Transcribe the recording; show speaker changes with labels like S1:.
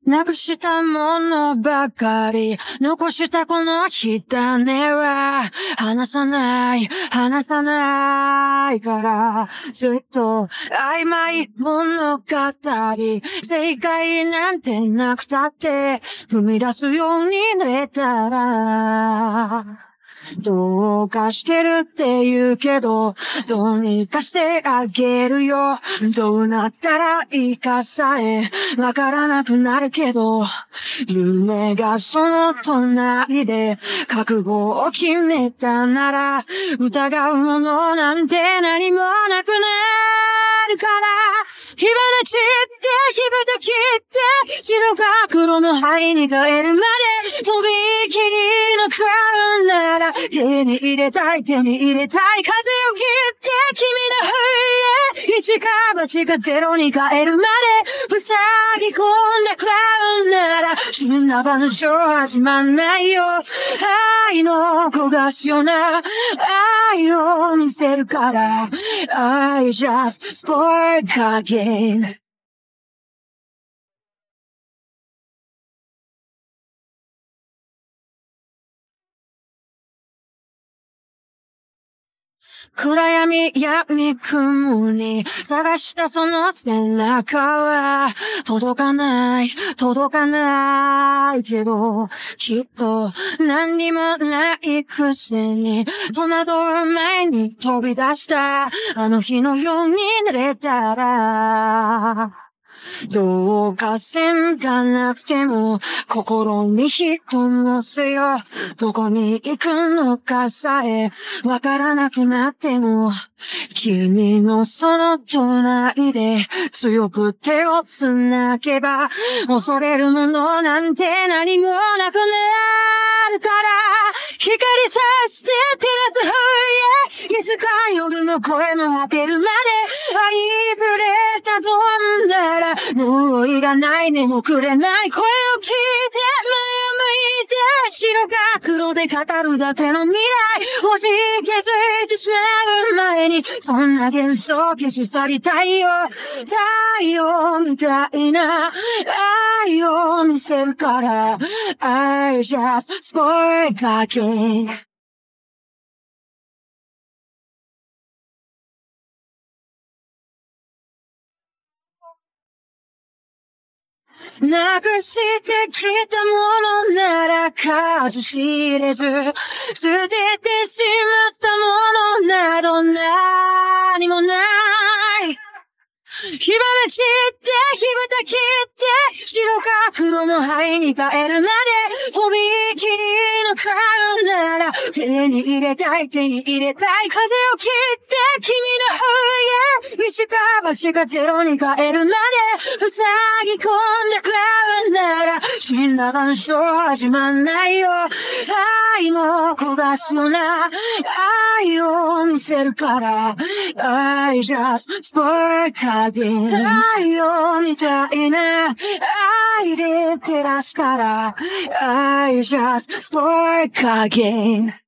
S1: なくしたものばかり残したこの火種は離さないからずっと曖昧物語正解なんてなくたって踏み出すようになれたらどうかしてるって言うけど、どうにかしてあげるよ。どうなったらいいかさえわからなくなるけど、夢がその隣で覚悟を決めたなら、疑うものなんて何もなくなるから、火花散って火蓋切って白か黒の灰に変えるまでとびきりの顔なら手に入れたい風を切って君の冬へ一か八かゼロに変えるまで塞ぎ込んだクラウンなら死んだ話始まんないよ。愛の焦がすような愛を見せるから I just spark again。暗闇闇雲に探したその背中は届かないけどきっと何にもないくせに戸惑う前に飛び出したあの日のようになれたらどうか線がなくても心に人乗せよ。どこに行くのかさえわからなくなっても君のその隣で強く手をつなげば恐れるものなんて何もなくなるから光さして照らす冬へいつか夜の声も当てるまで愛ぶれたどんならもういらないねもくれない声を聞いて前を向いて白か黒で語るだけの未来星気づいてしまう前にそんな幻想消し去りたいよ。太陽みたいな愛を見せるから I just spark again。なくしてきたものなら数知れず捨ててしまったものなど何もない火花散って火蓋切って白か黒の灰に変えるまでとびきりの顔なら手に入れたい風を切って君の冬へ一か八かゼロに変えるまで塞ぎ込んだクラウンなら死んだ晩鐘始まんないよ。愛も焦がすような愛を見せるから I just spark again。 太陽みたいな愛で照らすから I just spark again。